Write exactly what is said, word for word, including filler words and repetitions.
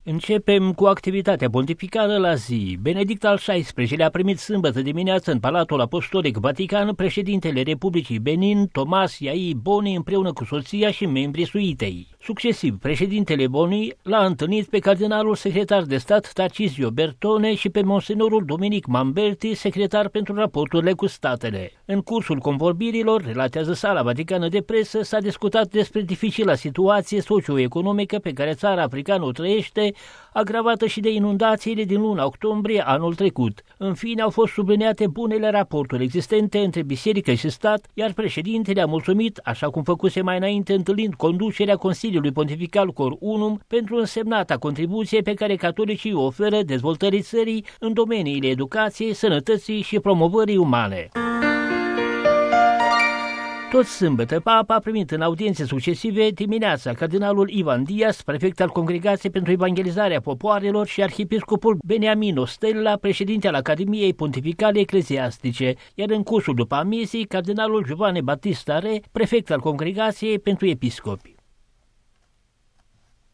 Începem cu activitatea pontificală la zi. Benedict al șaisprezecelea-lea a primit sâmbătă dimineață în Palatul Apostolic Vatican președintele Republicii Benin, Thomas Yai Boni, împreună cu soția și membrii suitei. Succesiv, președintele Boni l-a întâlnit pe cardinalul secretar de stat Tarcisio Bertone și pe monsenorul Dominic Mamberti, secretar pentru raporturile cu statele. În cursul convorbirilor, relatează Sala Vaticană de Presă, s-a discutat despre dificila situație socio-economică pe care țara africană o trăiește, agravată și de inundațiile din luna octombrie anul trecut. În fine, au fost subliniate bunele raporturi existente între biserică și stat, iar președintele a mulțumit, așa cum făcuse mai înainte întâlnind conducerea Consiliului Pontifical Cor Unum, pentru însemnata contribuție pe care catolicii o oferă dezvoltării țării în domeniile educației, sănătății și promovării umane. Tot sâmbătă, Papa a primit în audiențe succesive dimineața cardinalul Ivan Diaz, prefect al Congregației pentru Evangelizarea Popoarelor, și arhiepiscopul Beniamino Stella, președinte al Academiei Pontificale Ecleziastice, iar în cursul după amiezii, cardinalul Giovanni Battista Re, prefect al Congregației pentru Episcopi.